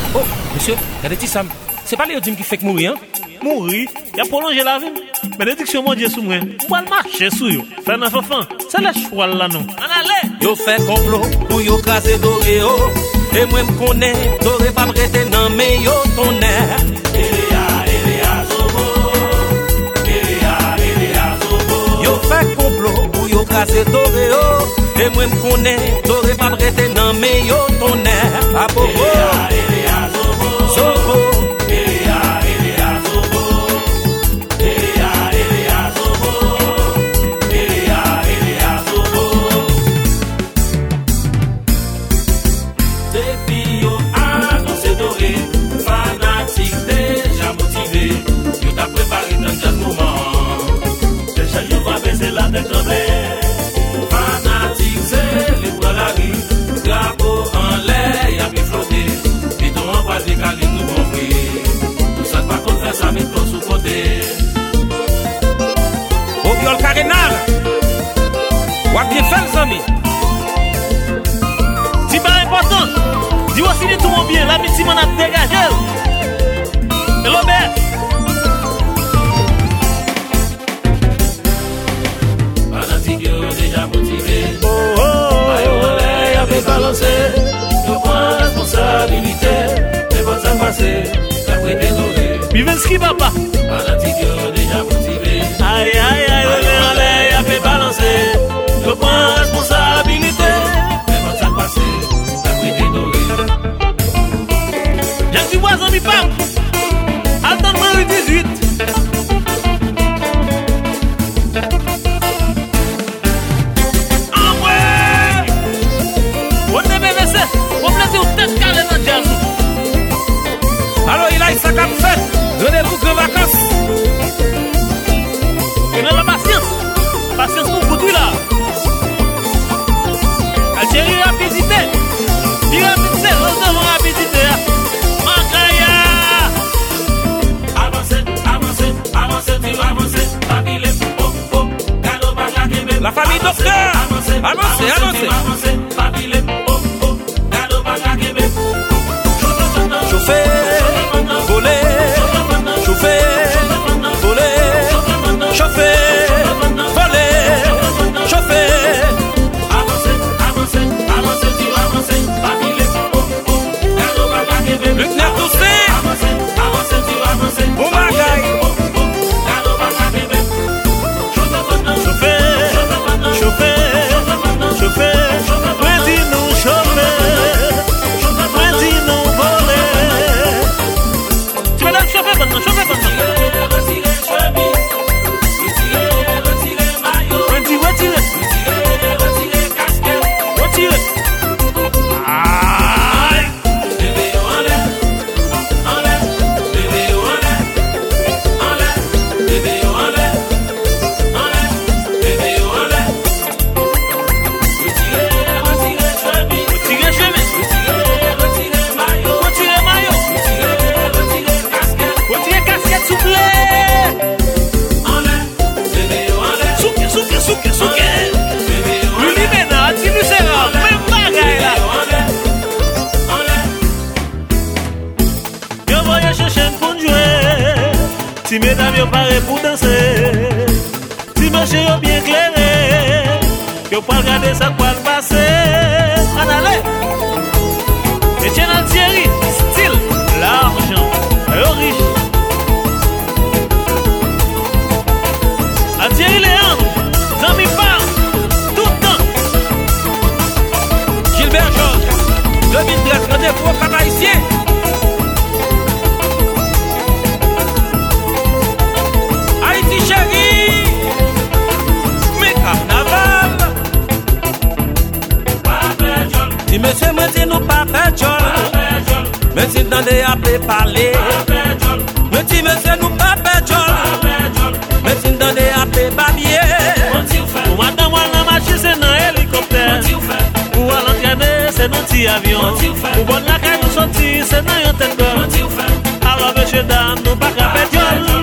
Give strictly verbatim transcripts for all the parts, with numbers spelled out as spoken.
Oh, monsieur, regardez ça. C'est pas les qui fait que mourir, hein? Mourir? Il a prolongé la vie. Bénédiction mon Dieu sous moi. Moi marcher sous yo. Faire un enfant. C'est la choix là non. En allez. Yo fait complot pour yo craser doré yo. Et moi me connais, doré pas prêter non mais yo ton air. Eléa, Eléa Zobo. Eléa, Eléa Zobo. Yo fait complot pour yo craser doré yo. Et moi me connais, doré pas prêter non mais yo ton air. A bobo. Eléa, Eléa Zobo. Zobo. Fanatique, c'est les bras la rue. Drapeau en l'air, y'a pu flotter. Bidon en bas des calés, nous compris. Tout ça, pas qu'on fait ça, mais qu'on sous côté. Au viol carénal. Ou bien fait les amis. C'est pas important. Dis aussi de tout mon bien. La médecine m'en a dégagé. Et l'obèse. Déjà motivé, oh oh, aïe on l'air, y'avait balancé. Je prends responsabilité, les bonnes ça passé, la prête désolé. Vivenski papa. Fanatique déjà motivé, aïe aïe aïe, on l'air, y'avait balancé. Je prends responsabilité, les bonnes ça passé, la prête désolé. J'ai du voisin mi pam. Attends-moi le dix-huit. Alors il a eu sa cap fait. Donnez-vous que vacances. Et dans la patience. Patience pour vous là. Algérie rapidité. Il a mis c'est devant rapidité. Makaya. Avancez, avancez, avancez, tu avances. Papilé, oh, oh, cadeau pas la La famille docteur. Avancez, avancez, avancez. Papilé, oh, oh, cadeau pas la Chauffez, voler, chauffer, voler, chauffer, voler, chauffer. Avancez, avancez, avancez, tu avances. Papilé, oh, oh, cadeau pas la Luc n'a toussé. Avancez, avancez, tu avances. Oh my God. Oh, oh, cadeau pas la Chauffer, chauffer, chauffer. Dis-nous chauffer. Dis-nous voler. Tu vas chauffer maintenant, chauffer maintenant. Retirez chemise, retirez, retirez maillot, Retirez, retirez. retirez, retirez casquette, Retirez. Aïe. bébé en l'air, en l'air, bébé en l'air, en l'air, bébé en l'air, en l'air, bébé en l'air. Retirez, retirez chemise, Retirez chemise. retirez, retirez maillot, Retirez maillot. retirez, retirez casquette, Retirez casquette, s'il vous plaît. en l'air, bébé en l'air, Souke, souke, souke, souke. bébé en Lui, l'air. maintenant, tu nous seras. Même bagaille là. Yo voyage chercher pour jouer. Si mesdames yo paré pour danser. Si monsieur yo bien clairé. Yo pas regarder ça quoi le passer. En aller. Etienne Altieri, style, l'argent, yo riche. Altieri Léandre, Zami Parle, tout le temps. Gilbert Georges, deux mille treize, rendez-vous au Cap Haïtien. Haïti chérie, mais carnaval. Si monsieur me dit nous pas faire jol, mais si dans des appels parler, mais si monsieur nous pas faire jol, mais si dans des appels babier. Ou madame ou la machine c'est dans hélicoptère. Ou à l'entraîner c'est dans petit avion. Ou bon la caille nous sortir c'est dans un tête. Alors monsieur dame nous pas qu'à faire jol.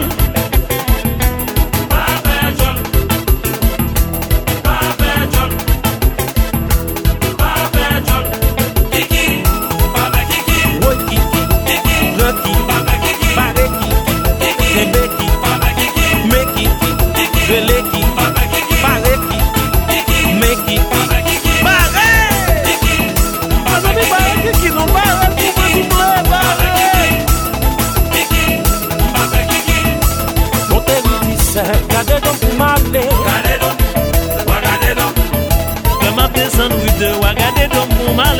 Kiki, papa Kiki,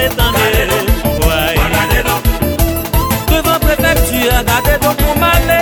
tendez. Ouais. Devant préfecture, gardez donc pour m'aller.